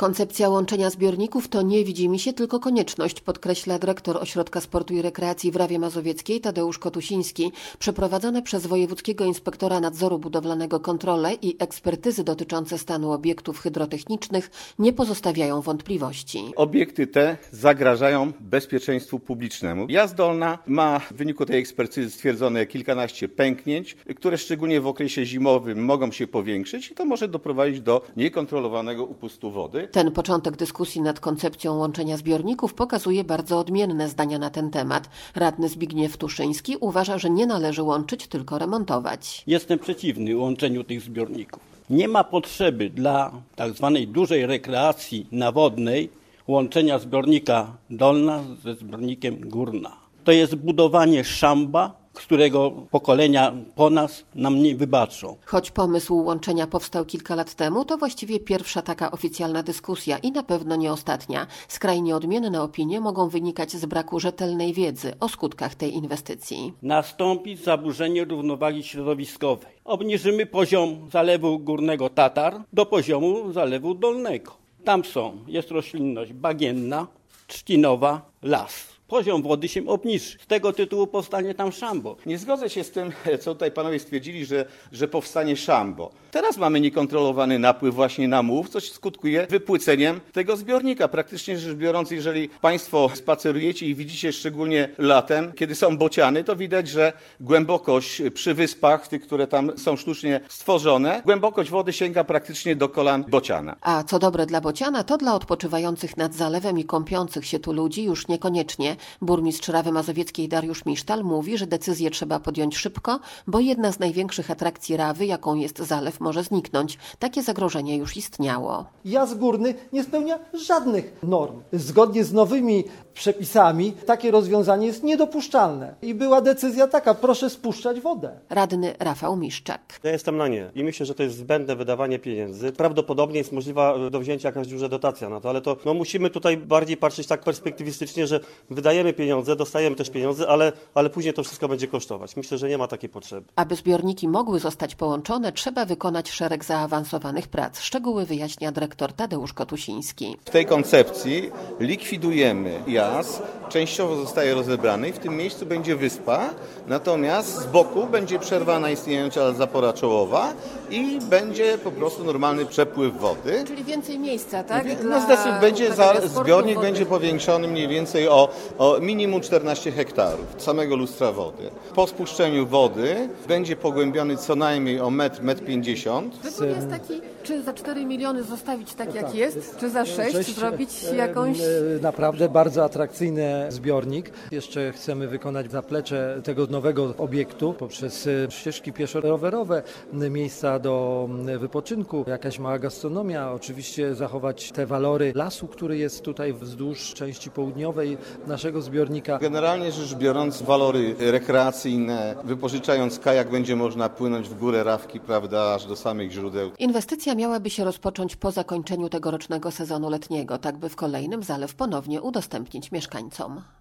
Koncepcja łączenia zbiorników to nie widzimisię, tylko konieczność, podkreśla dyrektor Ośrodka Sportu i Rekreacji w Rawie Mazowieckiej Tadeusz Kotusiński. Przeprowadzone przez Wojewódzkiego Inspektora Nadzoru Budowlanego kontrole i ekspertyzy dotyczące stanu obiektów hydrotechnicznych nie pozostawiają wątpliwości. Obiekty te zagrażają bezpieczeństwu publicznemu. Jazd Dolna ma w wyniku tej ekspertyzy stwierdzone kilkanaście pęknięć, które szczególnie w okresie zimowym mogą się powiększyć i to może doprowadzić do niekontrolowanego upustu wody. Ten początek dyskusji nad koncepcją łączenia zbiorników pokazuje bardzo odmienne zdania na ten temat. Radny Zbigniew Tuszyński uważa, że nie należy łączyć, tylko remontować. Jestem przeciwny łączeniu tych zbiorników. Nie ma potrzeby dla tak zwanej dużej rekreacji nawodnej łączenia zbiornika Dolna ze zbiornikiem Górna. To jest budowanie szamba, którego pokolenia po nas nam nie wybaczą. Choć pomysł łączenia powstał kilka lat temu, to właściwie pierwsza taka oficjalna dyskusja i na pewno nie ostatnia. Skrajnie odmienne opinie mogą wynikać z braku rzetelnej wiedzy o skutkach tej inwestycji. Nastąpi zaburzenie równowagi środowiskowej. Obniżymy poziom zalewu górnego Tatar do poziomu zalewu dolnego. Tam jest roślinność bagienna, trzcinowa, las. Poziom wody się obniży. Z tego tytułu powstanie tam szambo. Nie zgodzę się z tym, co tutaj panowie stwierdzili, że powstanie szambo. Teraz mamy niekontrolowany napływ właśnie na Młów, co skutkuje wypłyceniem tego zbiornika. Praktycznie rzecz biorąc, jeżeli państwo spacerujecie i widzicie szczególnie latem, kiedy są bociany, to widać, że głębokość przy wyspach, tych, które tam są sztucznie stworzone, głębokość wody sięga praktycznie do kolan bociana. A co dobre dla bociana, to dla odpoczywających nad zalewem i kąpiących się tu ludzi już niekoniecznie. Burmistrz Rawy Mazowieckiej Dariusz Misztal mówi, że decyzję trzeba podjąć szybko, bo jedna z największych atrakcji Rawy, jaką jest zalew, może zniknąć. Takie zagrożenie już istniało. Jazd górny nie spełnia żadnych norm. Zgodnie z nowymi przepisami takie rozwiązanie jest niedopuszczalne. I była decyzja taka, proszę spuszczać wodę. Radny Rafał Miszczak. Ja jestem na nie i myślę, że to jest zbędne wydawanie pieniędzy. Prawdopodobnie jest możliwa do wzięcia jakaś duża dotacja na to, ale to musimy tutaj bardziej patrzeć tak perspektywistycznie, że wydajemy pieniądze, dostajemy też pieniądze, ale później to wszystko będzie kosztować. Myślę, że nie ma takiej potrzeby. Aby zbiorniki mogły zostać połączone, trzeba wykonać szereg zaawansowanych prac. Szczegóły wyjaśnia dyrektor Tadeusz Kotusiński. W tej koncepcji likwidujemy jaz, częściowo zostaje rozebrany i w tym miejscu będzie wyspa, natomiast z boku będzie przerwana istniejąca zapora czołowa i będzie po prostu normalny przepływ wody. Czyli więcej miejsca, tak? Zbiornik będzie powiększony mniej więcej o minimum 14 hektarów samego lustra wody. Po spuszczeniu wody będzie pogłębiony co najmniej o metr, 1,50 m. Wybór jest taki, czy za 4 miliony zostawić tak jak jest, czy za 6 zrobić jakąś... Naprawdę bardzo atrakcyjny zbiornik. Jeszcze chcemy wykonać zaplecze tego nowego obiektu poprzez ścieżki pieszo-rowerowe, miejsca do wypoczynku, jakaś mała gastronomia, oczywiście zachować te walory lasu, który jest tutaj wzdłuż części południowej naszego zbiornika. Generalnie rzecz biorąc, walory rekreacyjne, wypożyczając kajak będzie można płynąć w górę Rawki, prawda, aż do samych źródeł. Inwestycja miałaby się rozpocząć po zakończeniu tegorocznego sezonu letniego, tak by w kolejnym zalew ponownie udostępnić mieszkańcom.